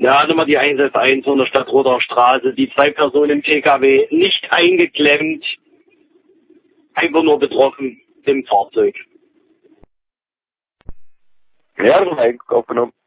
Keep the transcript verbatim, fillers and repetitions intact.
Ja, Nummer die eins eins eins von der Stadtroder Straße. Die zwei Personen im P K W nicht eingeklemmt, einfach nur betroffen im Fahrzeug. Ja, das ist aufgenommen.